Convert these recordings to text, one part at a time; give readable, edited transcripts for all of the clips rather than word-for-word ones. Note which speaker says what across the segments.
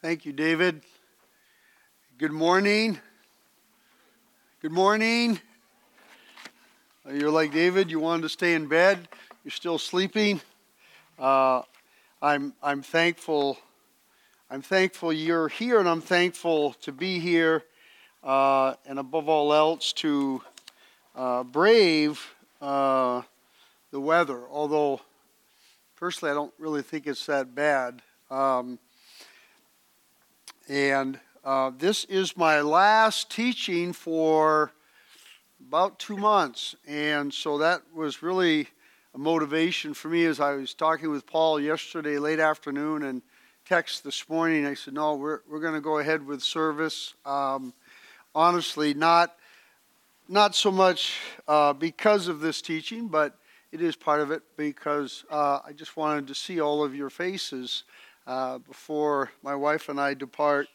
Speaker 1: Thank you, David. Good morning. Good morning. You're like David, you wanted to stay in bed. You're still sleeping. I'm thankful. I'm thankful you're here, and I'm thankful to be here, and above all else to brave the weather. Although, personally, I don't really think it's that bad. This is my last teaching for about 2 months, and so that was really a motivation for me. As I was talking with Paul yesterday late afternoon and text this morning, I said, no, we're going to go ahead with service. Honestly, not so much because of this teaching, but it is part of it because I just wanted to see all of your faces before my wife and I depart,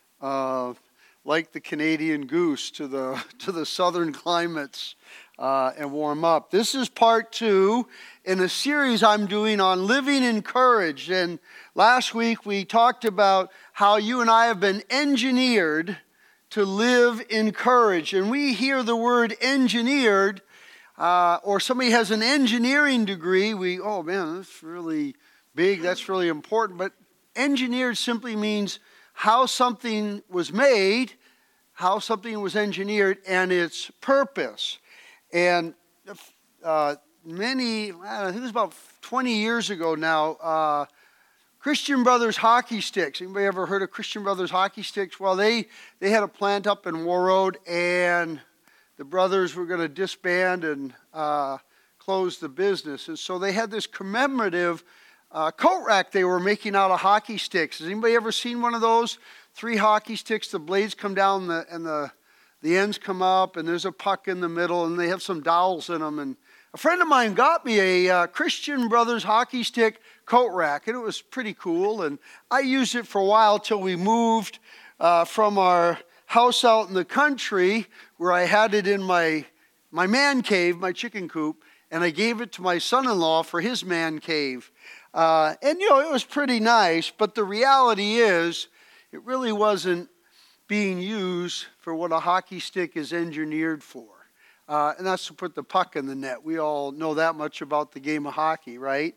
Speaker 1: like the Canadian goose to the southern climates and warm up. This is part 2 in a series I'm doing on living encouraged. And last week we talked about how you and I have been engineered to live encouraged. And we hear the word engineered, or somebody has an engineering degree. Oh man, that's really big, that's really important. But engineered simply means how something was made, how something was engineered, and its purpose. And I think it was about 20 years ago now, Christian Brothers hockey sticks. Anybody ever heard of Christian Brothers hockey sticks? Well, they had a plant up in Warroad, and the brothers were going to disband and close the business. And so they had this commemorative coat rack they were making out of hockey sticks. Has anybody ever seen one of those? 3 hockey sticks, the blades come down and the ends come up, and there's a puck in the middle, and they have some dowels in them. And a friend of mine got me a Christian Brothers hockey stick coat rack, and it was pretty cool. And I used it for a while till we moved from our house out in the country, where I had it in my man cave, my chicken coop, and I gave it to my son-in-law for his man cave. And it was pretty nice, but the reality is it really wasn't being used for what a hockey stick is engineered for. And that's to put the puck in the net. We all know that much about the game of hockey, right?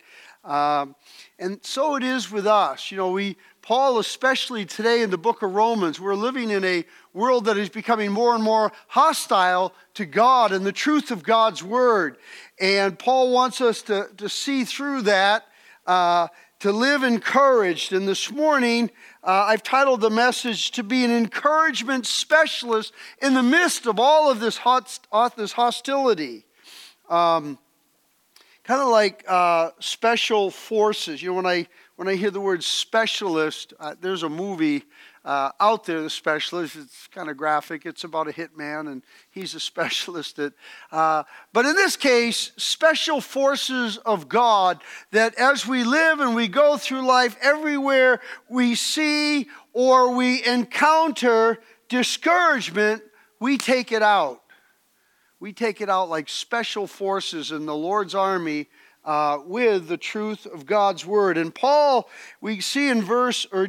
Speaker 1: And so it is with us. Paul, especially today in the book of Romans, we're living in a world that is becoming more and more hostile to God and the truth of God's word. And Paul wants us to see through that, to live encouraged. And this morning, I've titled the message to be an encouragement specialist in the midst of all of this hostility. Kind of like special forces. When I hear the word specialist, there's a movie out there, The Specialist. It's kind of graphic. It's about a hitman, and he's a specialist at. But in this case, special forces of God, that as we live and we go through life, everywhere we see or we encounter discouragement, we take it out. We take it out like special forces in the Lord's army with the truth of God's word. And Paul, we see in verse 1,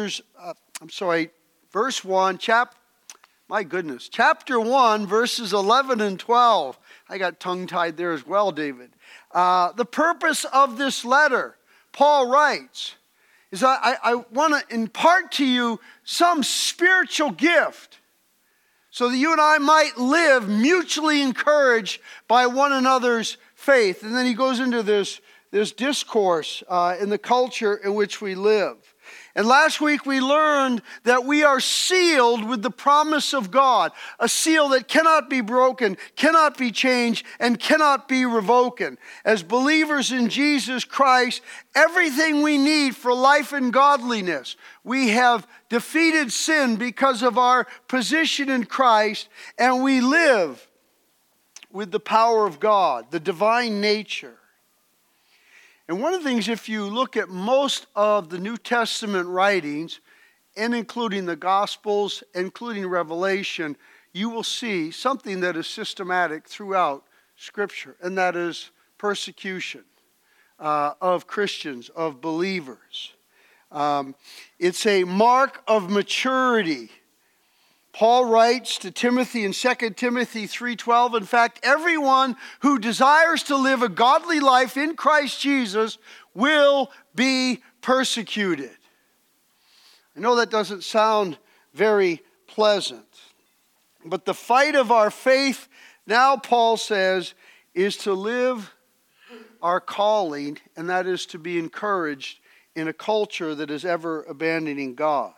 Speaker 1: chapter 1, verses 11 and 12. I got tongue-tied there as well, David. The purpose of this letter, Paul writes, is I want to impart to you some spiritual gift so that you and I might live mutually encouraged by one another's faith. And then he goes into this discourse in the culture in which we live. And last week we learned that we are sealed with the promise of God, a seal that cannot be broken, cannot be changed, and cannot be revoked. As believers in Jesus Christ, everything we need for life and godliness, we have defeated sin because of our position in Christ, and we live with the power of God, the divine nature. And one of the things, if you look at most of the New Testament writings, and including the Gospels, including Revelation, you will see something that is systematic throughout Scripture, and that is persecution of Christians, of believers. It's a mark of maturity. Paul writes to Timothy in 2 Timothy 3:12, in fact, everyone who desires to live a godly life in Christ Jesus will be persecuted. I know that doesn't sound very pleasant, but the fight of our faith, now Paul says, is to live our calling, and that is to be encouraged in a culture that is ever abandoning God.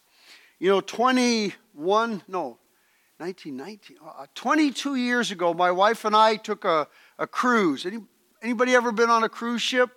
Speaker 1: 22 years ago, my wife and I took a cruise. Anybody ever been on a cruise ship?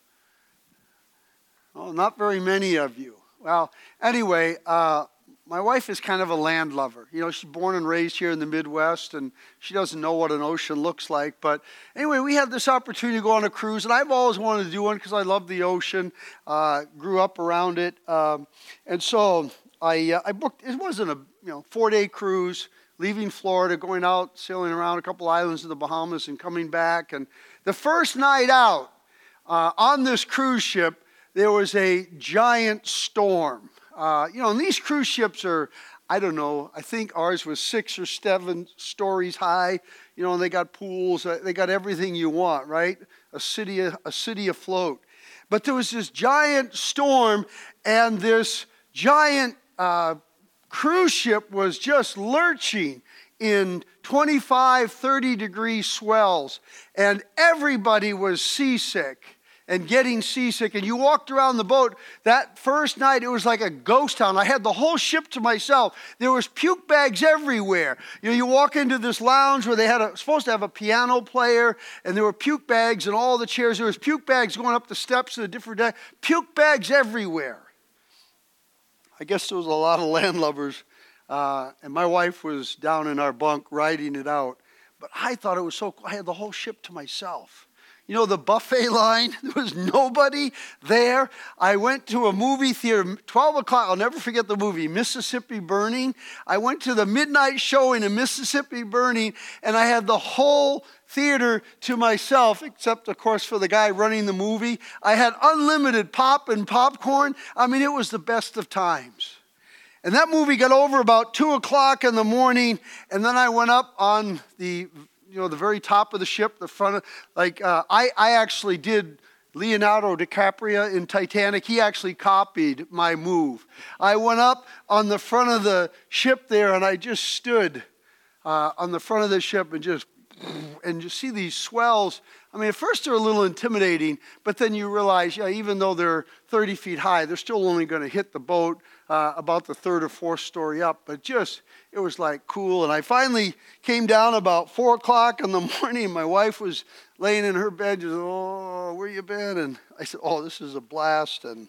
Speaker 1: Oh, not very many of you. Well, anyway, my wife is kind of a land lover. She's born and raised here in the Midwest, and she doesn't know what an ocean looks like. But anyway, we had this opportunity to go on a cruise, and I've always wanted to do one because I love the ocean, grew up around it. And so I booked, it wasn't a 4-day cruise, leaving Florida, going out, sailing around a couple islands in the Bahamas and coming back. And the first night out on this cruise ship, there was a giant storm. And these cruise ships are, I don't know, I think ours was 6 or 7 stories high, and they got pools, they got everything you want, right? A city afloat. But there was this giant storm, and this giant cruise ship was just lurching in 25, 30-degree swells, and everybody was seasick and getting seasick. And you walked around the boat. That first night, it was like a ghost town. I had the whole ship to myself. There was puke bags everywhere. You walk into this lounge where they had supposed to have a piano player, and there were puke bags in all the chairs. There was puke bags going up the steps of the different decks. Puke bags everywhere. I guess there was a lot of landlubbers, and my wife was down in our bunk riding it out. But I thought it was so cool. I had the whole ship to myself. The buffet line, there was nobody there. I went to a movie theater, 12 o'clock, I'll never forget the movie, Mississippi Burning. I went to the midnight showing of Mississippi Burning, and I had the whole theater to myself, except, of course, for the guy running the movie. I had unlimited pop and popcorn. I mean, it was the best of times. And that movie got over about 2 o'clock in the morning, and then I went up on the very top of the ship, the front of, I actually did Leonardo DiCaprio in Titanic. He actually copied my move. I went up on the front of the ship there, and I just stood on the front of the ship and you see these swells. I mean, at first they're a little intimidating, but then you realize, even though they're 30 feet high, they're still only going to hit the boat about the 3rd or 4th story up. But it was like cool. And I finally came down about 4 o'clock in the morning. My wife was laying in her bed, just, "Oh, where you been?" And I said, "Oh, this is a blast." And,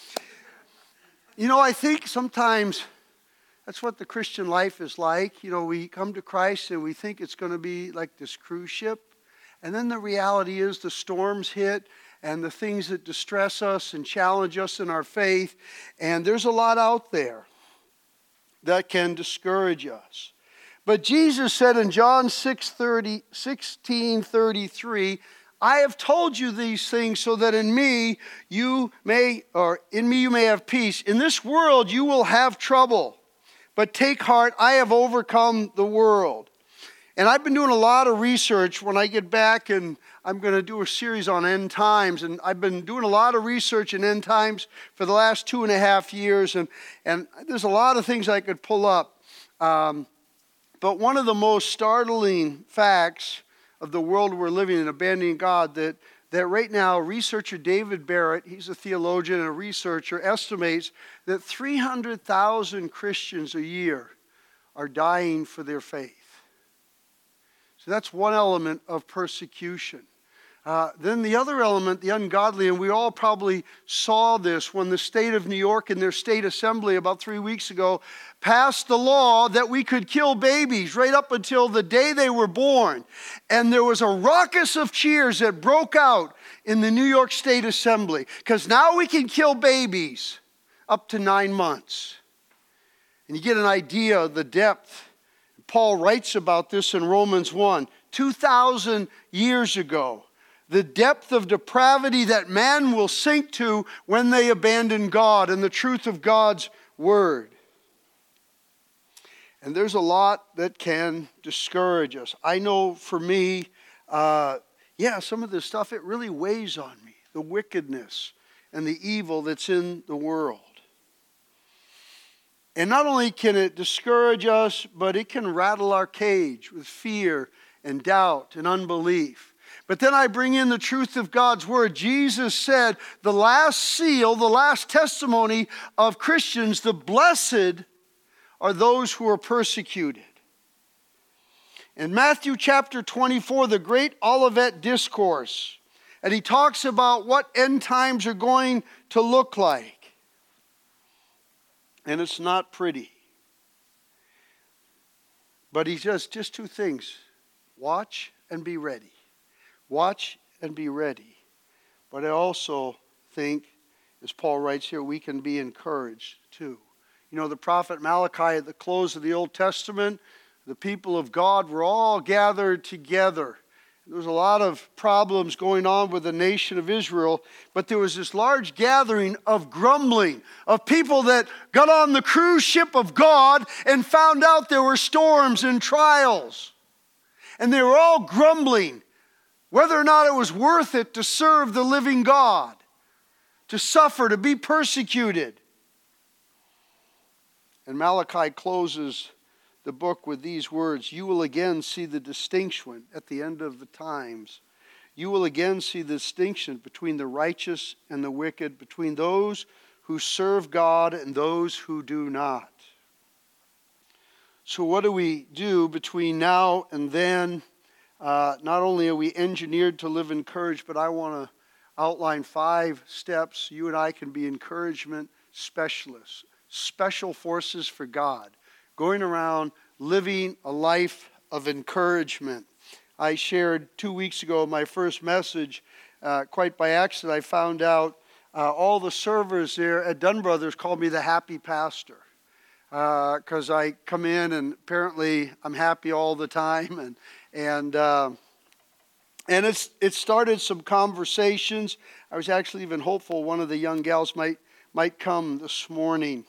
Speaker 1: I think sometimes that's what the Christian life is like. We come to Christ and we think it's going to be like this cruise ship. And then the reality is the storms hit and the things that distress us and challenge us in our faith. And there's a lot out there that can discourage us. But Jesus said in John 16:33, "I have told you these things so that in me you may have peace. In this world you will have trouble. But take heart, I have overcome the world." And I've been doing a lot of research when I get back, and I'm going to do a series on end times. And I've been doing a lot of research in end times for the last 2.5 years. And there's a lot of things I could pull up. But one of the most startling facts of the world we're living in, abandoning God, that right now researcher David Barrett, he's a theologian and a researcher, estimates that 300,000 Christians a year are dying for their faith. So that's one element of persecution. Then the other element, the ungodly, and we all probably saw this when the state of New York in their state assembly about 3 weeks ago passed the law that we could kill babies right up until the day they were born. And there was a ruckus of cheers that broke out in the New York State Assembly because now we can kill babies up to 9 months. And you get an idea of the depth. Paul writes about this in Romans 1. 2,000 years ago, the depth of depravity that man will sink to when they abandon God and the truth of God's Word. And there's a lot that can discourage us. I know for me, some of this stuff, it really weighs on me. The wickedness and the evil that's in the world. And not only can it discourage us, but it can rattle our cage with fear and doubt and unbelief. But then I bring in the truth of God's Word. Jesus said the last seal, the last testimony of Christians, the blessed are those who are persecuted. In Matthew chapter 24, the great Olivet Discourse, and he talks about what end times are going to look like. And it's not pretty. But he says just two things. Watch and be ready. Watch and be ready. But I also think, as Paul writes here, we can be encouraged too. You know, the prophet Malachi at the close of the Old Testament, the people of God were all gathered together. There was a lot of problems going on with the nation of Israel, but there was this large gathering of grumbling, of people that got on the cruise ship of God and found out there were storms and trials. And they were all grumbling whether or not it was worth it to serve the living God, to suffer, to be persecuted. And Malachi closes the book with these words: you will again see the distinction at the end of the times. You will again see the distinction between the righteous and the wicked, between those who serve God and those who do not. So what do we do between now and then? Not only are we engineered to live encouraged, but I want to outline 5 steps. You and I can be encouragement specialists, special forces for God, going around living a life of encouragement. I shared 2 weeks ago my first message. Quite by accident, I found out all the servers there at Dunn Brothers called me the happy pastor. Because I come in and apparently I'm happy all the time. And it started some conversations. I was actually even hopeful one of the young gals might come this morning.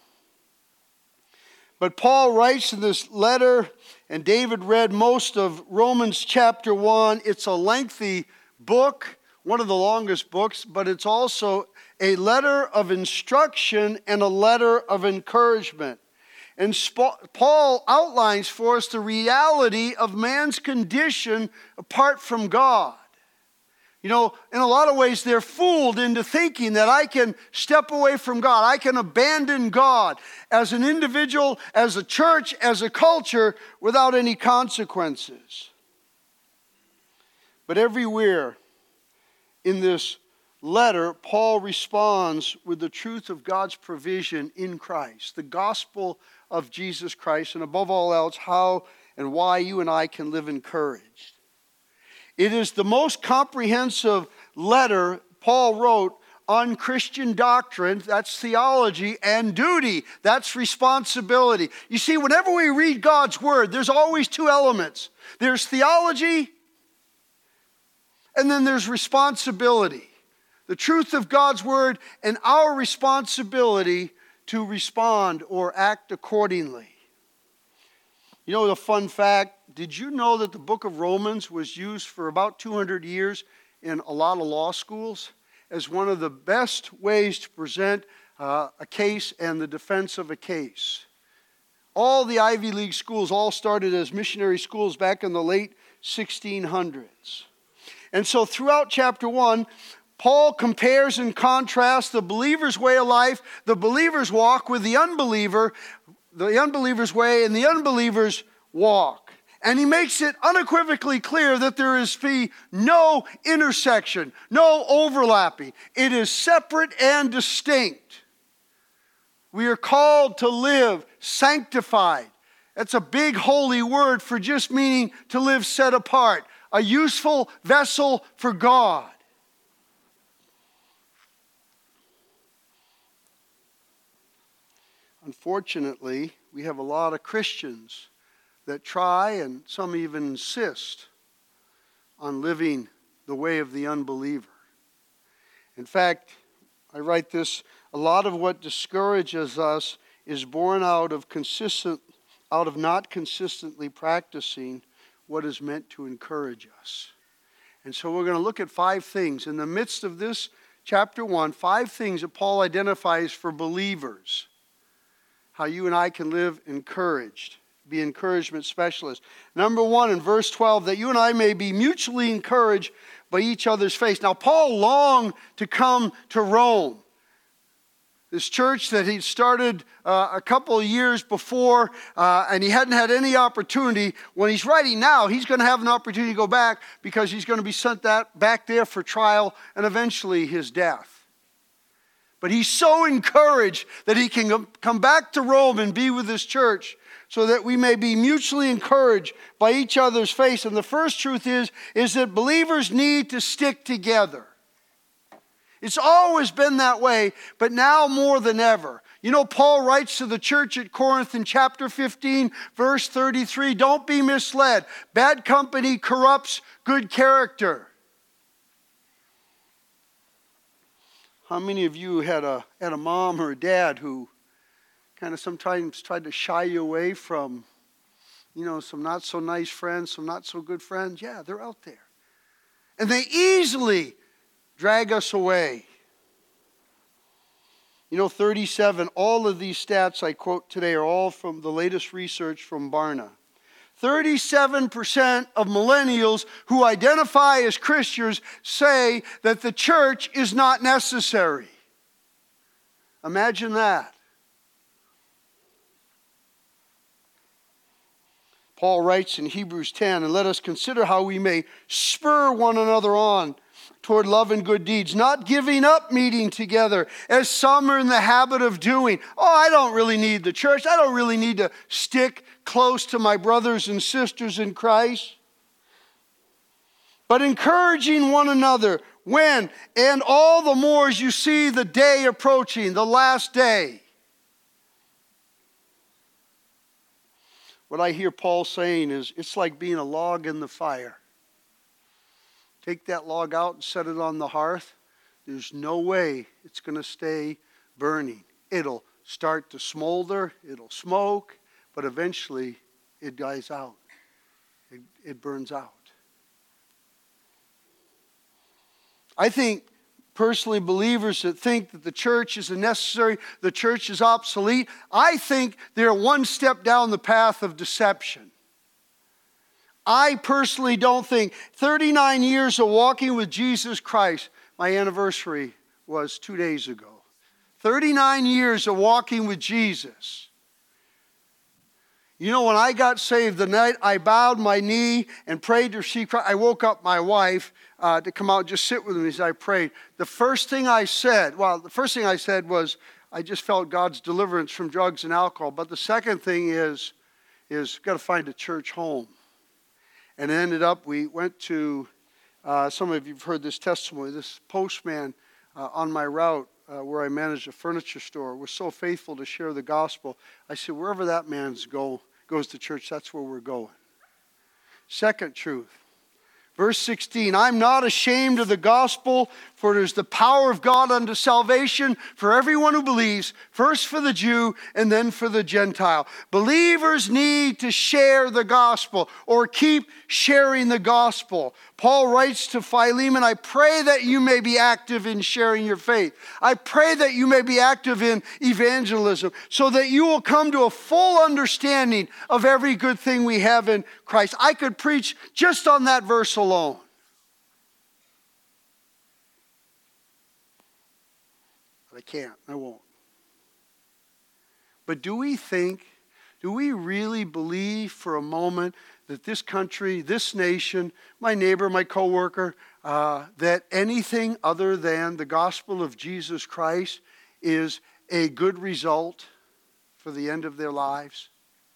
Speaker 1: But Paul writes in this letter, and David read most of Romans chapter 1. It's a lengthy book, one of the longest books, but it's also a letter of instruction and a letter of encouragement. And Paul outlines for us the reality of man's condition apart from God. You know, in a lot of ways, they're fooled into thinking that I can step away from God. I can abandon God as an individual, as a church, as a culture, without any consequences. But everywhere in this letter, Paul responds with the truth of God's provision in Christ, the gospel of Jesus Christ, and above all else, how and why you and I can live encouraged. It is the most comprehensive letter Paul wrote on Christian doctrine, that's theology, and duty, that's responsibility. You see, whenever we read God's Word, there's always 2 elements. There's theology, and then there's responsibility. The truth of God's Word and our responsibility to respond or act accordingly. You know the fun fact, did you know that the book of Romans was used for about 200 years in a lot of law schools as one of the best ways to present a case and the defense of a case? All the Ivy League schools all started as missionary schools back in the late 1600s. And so throughout chapter 1, Paul compares and contrasts the believer's way of life, the believer's walk, with the unbeliever's way and the unbeliever's walk. And he makes it unequivocally clear that there is no intersection, no overlapping. It is separate and distinct. We are called to live sanctified. That's a big holy word for just meaning to live set apart, a useful vessel for God. Unfortunately, we have a lot of Christians that try, and some even insist, on living the way of the unbeliever. In fact, I write this, a lot of what discourages us is born out of not consistently practicing what is meant to encourage us. And so we're going to look at 5 things. In the midst of this chapter 1, 5 things that Paul identifies for believers. How you and I can live encouraged, be encouragement specialists. Number 1, in verse 12, that you and I may be mutually encouraged by each other's faith. Now, Paul longed to come to Rome. This church that he started a couple of years before, and he hadn't had any opportunity. When he's writing now, he's going to have an opportunity to go back because he's going to be sent back there for trial and eventually his death. But he's so encouraged that he can come back to Rome and be with this church so that we may be mutually encouraged by each other's faith. And the first truth is that believers need to stick together. It's always been that way, but now more than ever. You know, Paul writes to the church at Corinth in chapter 15, verse 33, don't be misled. Bad company corrupts good character. How many of you had a mom or a dad who kind of sometimes tried to shy you away from, some not so nice friends, some not so good friends? Yeah, they're out there. And they easily drag us away. 37, all of these stats I quote today are all from the latest research from Barna. 37% of millennials who identify as Christians say that the church is not necessary. Imagine that. Paul writes in Hebrews 10, and let us consider how we may spur one another on toward love and good deeds, not giving up meeting together, as some are in the habit of doing. I don't really need the church. I don't really need to stick close to my brothers and sisters in Christ. But encouraging one another when, and all the more as you see the day approaching, the last day. What I hear Paul saying is, it's like being a log in the fire. Take that log out and set it on the hearth. There's no way it's going to stay burning. It'll start to smolder, it'll smoke, but eventually it dies out. It burns out. I think, personally, believers that think that the church isn't necessary, the church is obsolete, I think they're one step down the path of deception. I personally don't think 39 years of walking with Jesus Christ, my anniversary was 2 days ago. 39 years of walking with Jesus. When I got saved, the night I bowed my knee and prayed to receive Christ, I woke up my wife to come out and just sit with me as I prayed. The first thing I said was, I just felt God's deliverance from drugs and alcohol. But the second thing is got to find a church home. And it ended up, we went to, some of you have heard this testimony, this postman on my route where I managed a furniture store was so faithful to share the gospel. I said, wherever that man goes to church, that's where we're going. Second truth. Verse 16, I'm not ashamed of the gospel, for it is the power of God unto salvation for everyone who believes, first for the Jew and then for the Gentile. Believers need to share the gospel or keep sharing the gospel. Paul writes to Philemon, I pray that you may be active in sharing your faith. I pray that you may be active in evangelism so that you will come to a full understanding of every good thing we have in Christ. I could preach just on that verse alone. But I can't, I won't. But do we really believe for a moment that this country, this nation, my neighbor, my coworker, that anything other than the gospel of Jesus Christ is a good result for the end of their lives?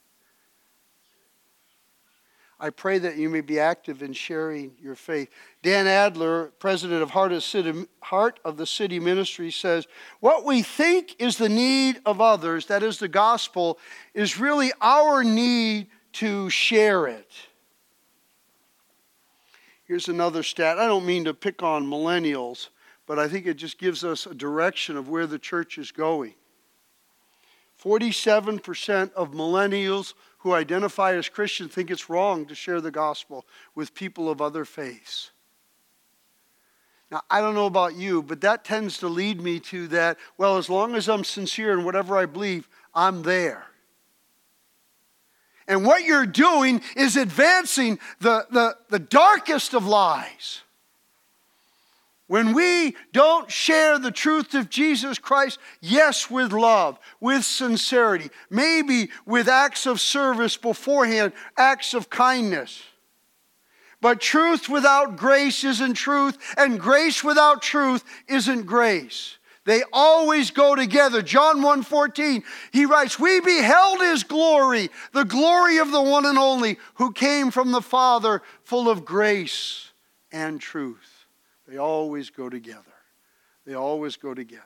Speaker 1: I pray that you may be active in sharing your faith. Dan Adler, president of Heart of the City Ministry, says, what we think is the need of others, that is the gospel, is really our need to share it. Here's another stat. I don't mean to pick on millennials, but I think it just gives us a direction of where the church is going. 47% of millennials who identify as Christians think it's wrong to share the gospel with people of other faiths. Now, I don't know about you, but that tends to lead me to that, well, as long as I'm sincere in whatever I believe, I'm there. And what you're doing is advancing the darkest of lies. When we don't share the truth of Jesus Christ, yes, with love, with sincerity, maybe with acts of service beforehand, acts of kindness. But truth without grace isn't truth, and grace without truth isn't grace. They always go together. John 1:14, he writes, "We beheld his glory, the glory of the one and only, who came from the Father, full of grace and truth." They always go together. They always go together.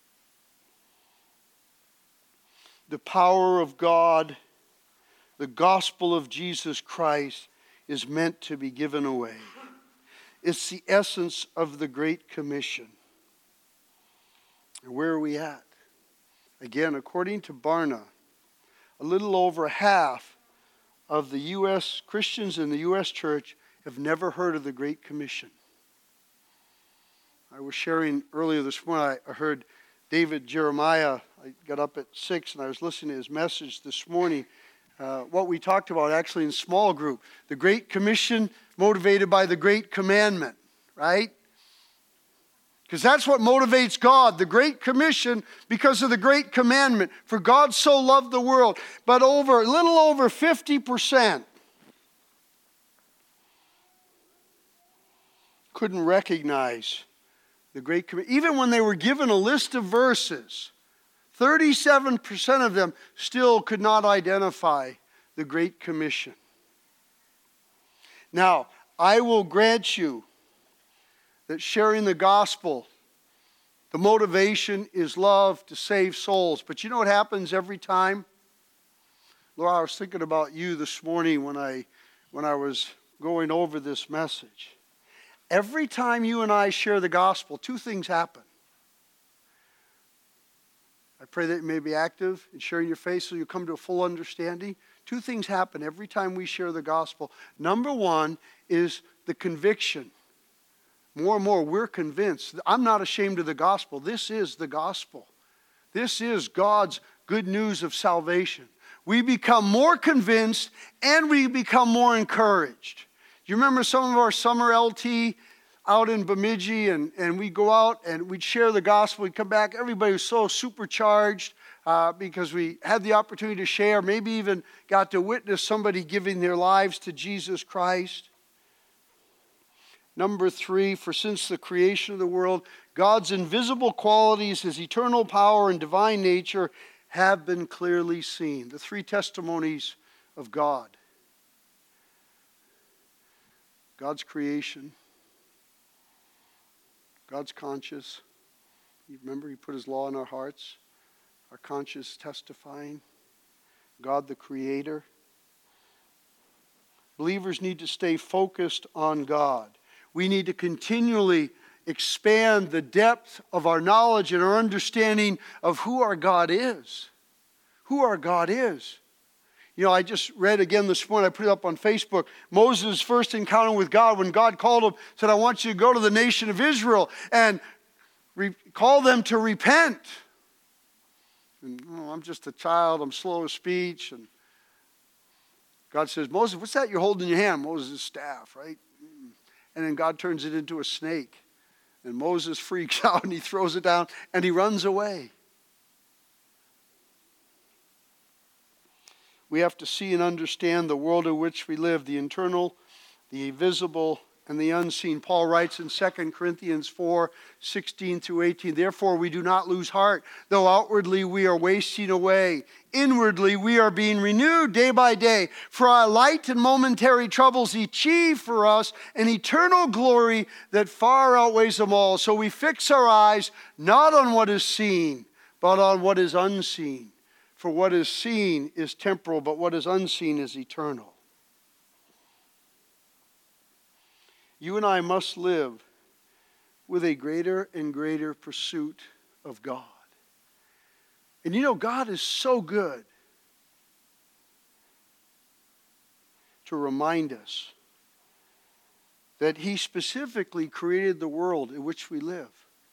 Speaker 1: The power of God, the gospel of Jesus Christ, is meant to be given away. It's the essence of the Great Commission. And where are we at? Again, according to Barna, a little over half of the U.S. Christians in the U.S. church have never heard of the Great Commission. I was sharing earlier this morning, I heard David Jeremiah. I got up at 6 and I was listening to his message this morning. What we talked about actually in small group. The Great Commission motivated by the Great Commandment, right? Because that's what motivates God, the Great Commission, because of the Great Commandment. For God so loved the world. But a little over 50% couldn't recognize the Great Commission. Even when they were given a list of verses, 37% of them still could not identify the Great Commission. Now, I will grant you that sharing the gospel, the motivation is love to save souls. But you know what happens every time? Laura, I was thinking about you this morning when I was going over this message. Every time you and I share the gospel, two things happen. I pray that you may be active in sharing your faith so you come to a full understanding. Two things happen every time we share the gospel. Number one is the conviction. More and more, we're convinced. I'm not ashamed of the gospel. This is the gospel. This is God's good news of salvation. We become more convinced and we become more encouraged. You remember some of our summer LT out in Bemidji, and we'd go out and we'd share the gospel. We'd come back. Everybody was so supercharged because we had the opportunity to share, maybe even got to witness somebody giving their lives to Jesus Christ. Number 3, for since the creation of the world, God's invisible qualities, his eternal power and divine nature have been clearly seen. The 3 testimonies of God. God's creation. God's conscious. You remember, he put his law in our hearts. Our conscience testifying. God the Creator. Believers need to stay focused on God. We need to continually expand the depth of our knowledge and our understanding of who our God is. Who our God is. You know, I just read again this morning, I put it up on Facebook, Moses' first encounter with God when God called him, said, I want you to go to the nation of Israel and call them to repent. And, I'm just a child, I'm slow of speech. And God says, Moses, what's that you're holding in your hand? Moses' staff, right? And then God turns it into a snake. And Moses freaks out and he throws it down and he runs away. We have to see and understand the world in which we live, the internal, the visible, and the unseen. Paul writes in 2 Corinthians 4, 16 through 18, therefore we do not lose heart, though outwardly we are wasting away. Inwardly we are being renewed day by day. For our light and momentary troubles achieve for us an eternal glory that far outweighs them all. So we fix our eyes not on what is seen, but on what is unseen. For what is seen is temporal, but what is unseen is eternal. you and I must live with a greater and greater pursuit of God. And you know, God is so good to remind us that He specifically created the world in which we live.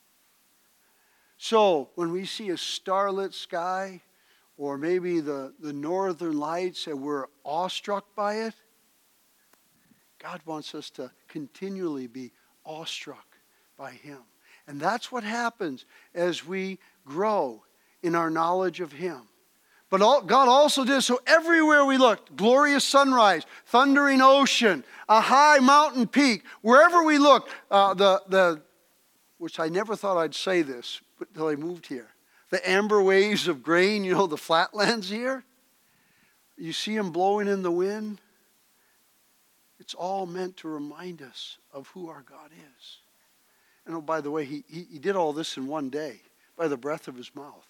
Speaker 1: So when we see a starlit sky, or maybe the northern lights, and we're awestruck by it, God wants us to continually be awestruck by Him. And that's what happens as we grow in our knowledge of Him. But God also did so everywhere we looked. Glorious sunrise, thundering ocean, a high mountain peak. Wherever we looked, which I never thought I'd say this until I moved here. The amber waves of grain, you know, the flatlands here. You see them blowing in the wind. It's all meant to remind us of who our God is. And oh, by the way, he did all this in one day by the breath of His mouth.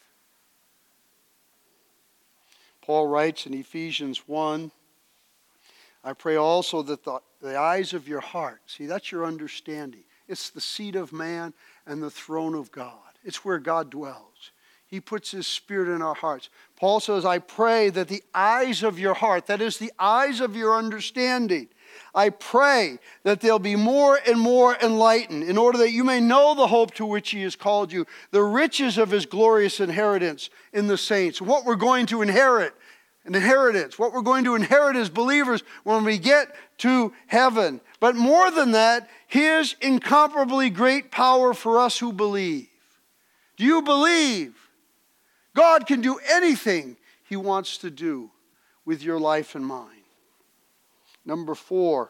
Speaker 1: Paul writes in Ephesians 1, I pray also that the eyes of your heart, see, that's your understanding. It's the seat of man and the throne of God. It's where God dwells. He puts His Spirit in our hearts. Paul says, I pray that the eyes of your heart, that is the eyes of your understanding, I pray that they'll be more and more enlightened, in order that you may know the hope to which He has called you, the riches of His glorious inheritance in the saints, what we're going to inherit, an inheritance, what we're going to inherit as believers when we get to heaven. But more than that, His incomparably great power for us who believe. Do you believe God can do anything He wants to do with your life and mine? Number 4,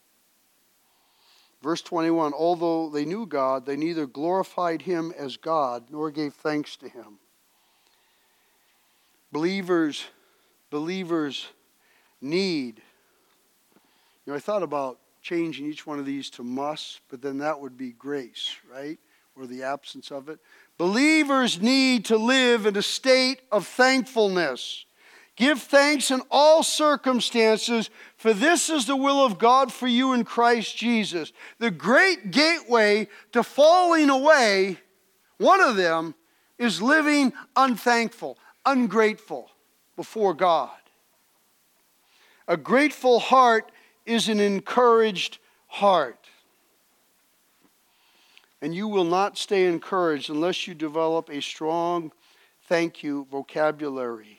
Speaker 1: verse 21, although they knew God, they neither glorified Him as God nor gave thanks to Him. Believers need. You know, I thought about changing each one of these to must, but then that would be grace, right? Or the absence of it. Believers need to live in a state of thankfulness. Give thanks in all circumstances, for this is the will of God for you in Christ Jesus. The great gateway to falling away, one of them, is living unthankful, ungrateful before God. A grateful heart is an encouraged heart. And you will not stay encouraged unless you develop a strong thank you vocabulary.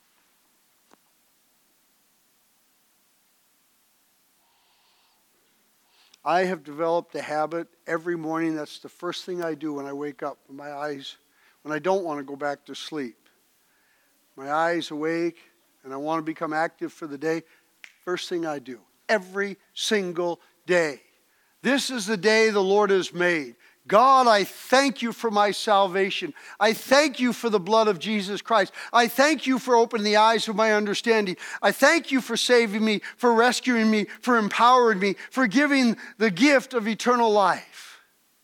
Speaker 1: I have developed a habit every morning. That's the first thing I do when I wake up. My eyes, when I don't want to go back to sleep. My eyes awake and I want to become active for the day. First thing I do. Every single day. This is the day the Lord has made. God, I thank you for my salvation. I thank you for the blood of Jesus Christ. I thank you for opening the eyes of my understanding. I thank you for saving me, for rescuing me, for empowering me, for giving the gift of eternal life.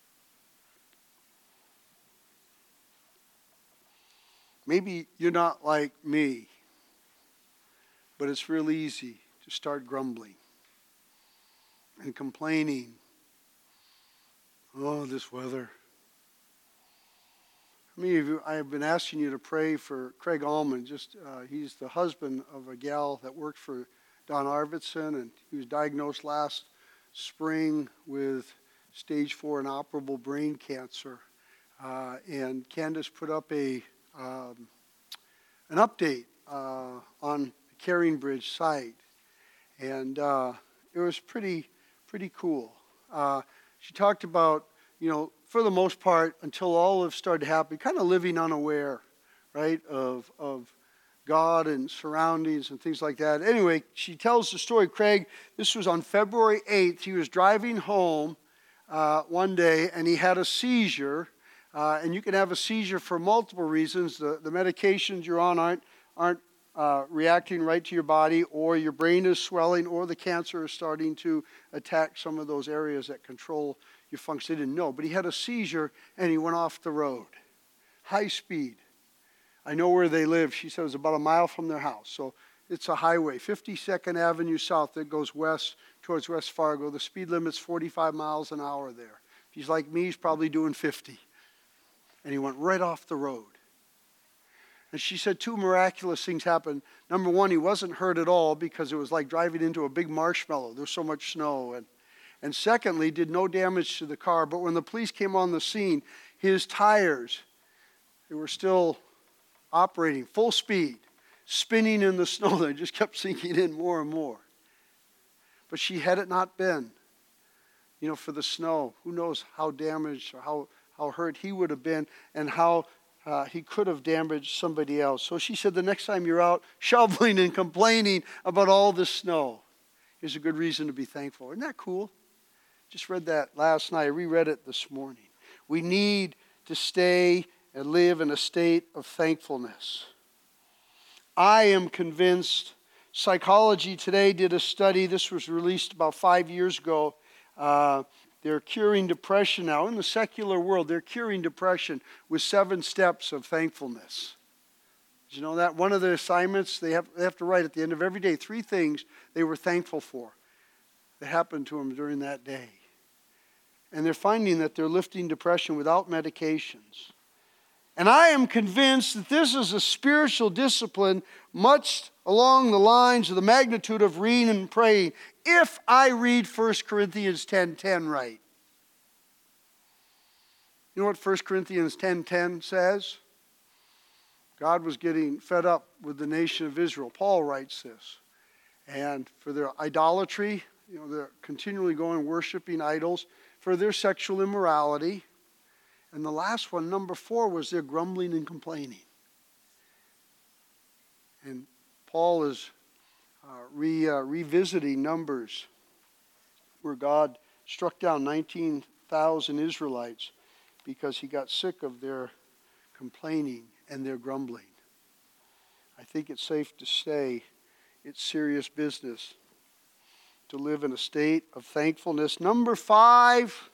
Speaker 1: Maybe you're not like me, but it's real easy to start grumbling and complaining. Oh, this weather. Many of you, I have been asking you to pray for Craig Allman. He's the husband of a gal that worked for Don Arvidsson, and he was diagnosed last spring with stage 4 inoperable brain cancer. And Candace put up an update on the Caring Bridge site, and it was pretty cool. She talked about, for the most part, until all of started happening, kind of living unaware, right, of God and surroundings and things like that. Anyway, she tells the story. Craig, this was on February 8th. He was driving home one day, and he had a seizure. And you can have a seizure for multiple reasons. The medications you're on aren't reacting right to your body, or your brain is swelling, or the cancer is starting to attack some of those areas that control your function. They didn't know, but he had a seizure and he went off the road. High speed. I know where they live. She said it was about a mile from their house. So It's a highway, 52nd Avenue South that goes west towards West Fargo. The speed limit's 45 miles an hour there. If he's like me, he's probably doing 50. And he went right off the road. And she said two miraculous things happened. Number one, he wasn't hurt at all because it was like driving into a big marshmallow. There was so much snow. And secondly, did no damage to the car. But when the police came on the scene, his tires, they were still operating full speed, spinning in the snow. They just kept sinking in more and more. But had it not been, for the snow, who knows how damaged or how hurt he would have been and how he could have damaged somebody else. So she said the next time you're out shoveling and complaining about all the snow, here's a good reason to be thankful. Isn't that cool? Just read that last night. I reread it this morning. We need to stay and live in a state of thankfulness. I am convinced. Psychology Today did a study. This was released about 5 years ago. They're curing depression now. In the secular world, they're curing depression with 7 steps of thankfulness. Did you know that? One of the assignments, they have to write at the end of every day 3 things they were thankful for that happened to them during that day. And they're finding that they're lifting depression without medications. And I am convinced that this is a spiritual discipline much along the lines of the magnitude of reading and praying. If I read 1 Corinthians 10:10 right. You know what 1 Corinthians 10:10 says? God was getting fed up with the nation of Israel. Paul writes this. And for their idolatry, they're continually going worshiping idols, for their sexual immorality. And the last one, number 4, was their grumbling and complaining. And Paul is revisiting Numbers, where God struck down 19,000 Israelites because he got sick of their complaining and their grumbling. I think it's safe to say it's serious business to live in a state of thankfulness. Number 5,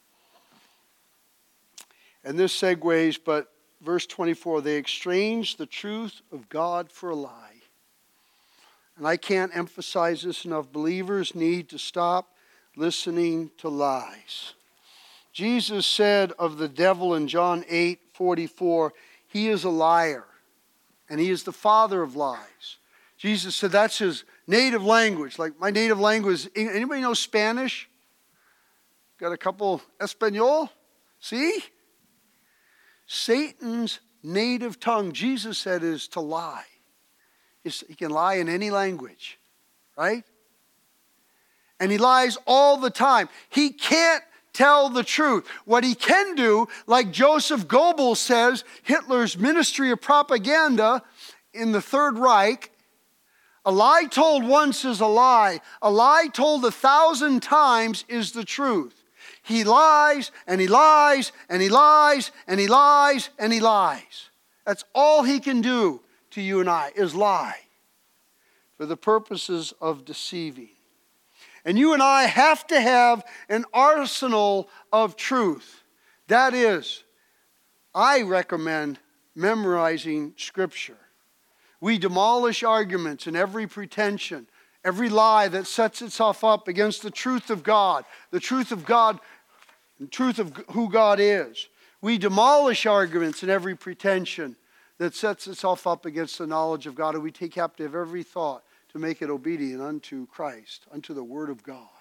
Speaker 1: and this segues, but verse 24, they exchanged the truth of God for a lie. And I can't emphasize this enough. Believers need to stop listening to lies. Jesus said of the devil in John 8:44, he is a liar, and he is the father of lies. Jesus said that's his native language. Like my native language. Anybody know Spanish? Got a couple Espanol? See? Satan's native tongue, Jesus said, is to lie. He can lie in any language, right? And he lies all the time. He can't tell the truth. What he can do, like Joseph Goebbels says, Hitler's Ministry of Propaganda in the Third Reich, a lie told once is a lie. A lie told 1,000 times is the truth. He lies, and he lies, and he lies, and he lies, and he lies. That's all he can do to you and I, is lie for the purposes of deceiving. And you and I have to have an arsenal of truth. That is, I recommend memorizing Scripture. We demolish arguments and every pretension, every lie that sets itself up against the truth of God, the truth of who God is. We demolish arguments and every pretension that sets itself up against the knowledge of God, and we take captive every thought to make it obedient unto Christ, unto the Word of God.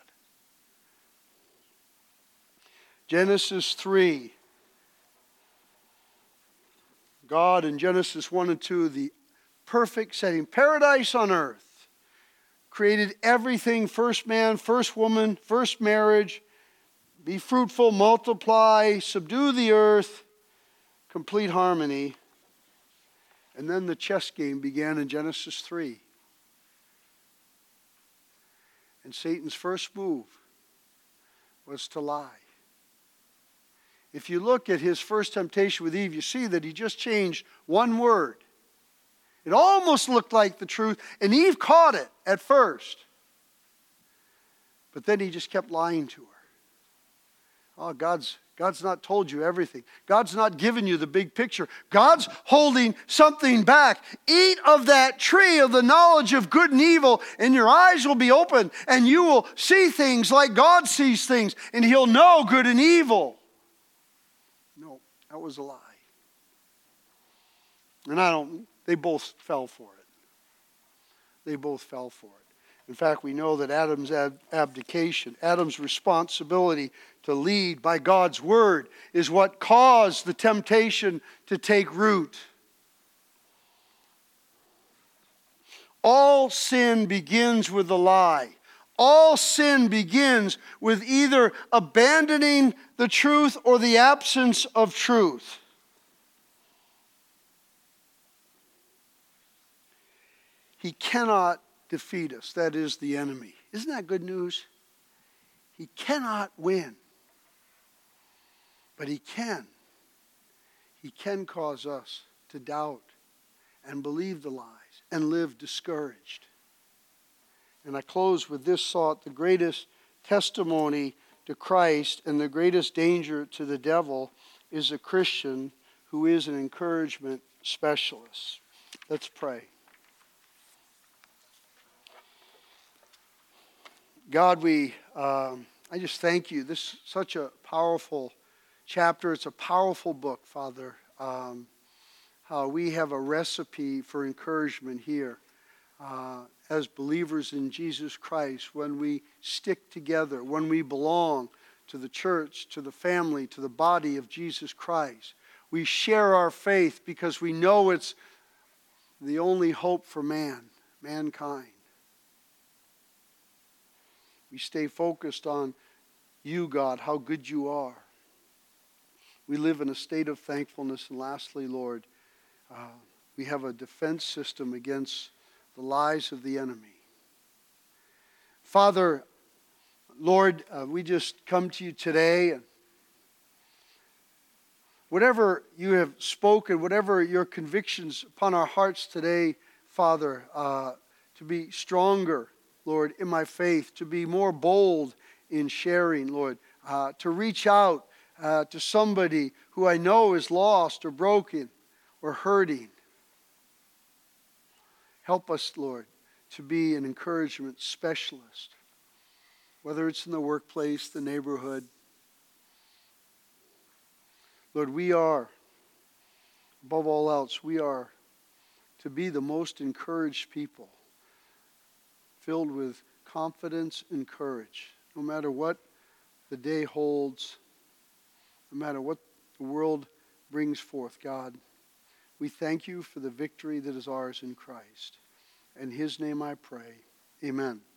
Speaker 1: Genesis 3. God in Genesis 1 and 2, the perfect setting, paradise on earth, created everything, first man, first woman, first marriage, be fruitful, multiply, subdue the earth, complete harmony. And then the chess game began in Genesis 3. And Satan's first move was to lie. If you look at his first temptation with Eve, you see that he just changed one word. It almost looked like the truth, and Eve caught it at first. But then he just kept lying to her. Oh, God's God's not told you everything. God's not given you the big picture. God's holding something back. Eat of that tree of the knowledge of good and evil, and your eyes will be open, and you will see things like God sees things, and He'll know good and evil. No, that was a lie. And they both fell for it. They both fell for it. In fact, we know that Adam's abdication, Adam's responsibility to lead by God's word, is what caused the temptation to take root. All sin begins with a lie. All sin begins with either abandoning the truth or the absence of truth. He cannot defeat us. That is the enemy. Isn't that good news? He cannot win. But he can. He can cause us to doubt and believe the lies and live discouraged. And I close with this thought: the greatest testimony to Christ and the greatest danger to the devil is a Christian who is an encouragement specialist. Let's pray. God, I just thank you. This is such a powerful chapter. It's a powerful book, Father. How we have a recipe for encouragement here as believers in Jesus Christ, when we stick together, when we belong to the church, to the family, to the body of Jesus Christ. We share our faith because we know it's the only hope for mankind. We stay focused on you, God, how good you are. We live in a state of thankfulness. And lastly, Lord, we have a defense system against the lies of the enemy. Father, Lord, we just come to you today. And whatever you have spoken, whatever your convictions upon our hearts today, Father, to be stronger, Lord, in my faith, to be more bold in sharing, Lord, to reach out to somebody who I know is lost or broken or hurting. Help us, Lord, to be an encouragement specialist, whether it's in the workplace, the neighborhood. Lord, we are, above all else, we are to be the most encouraged people, filled with confidence and courage, no matter what the day holds, no matter what the world brings forth. God, we thank you for the victory that is ours in Christ. In His name I pray. Amen.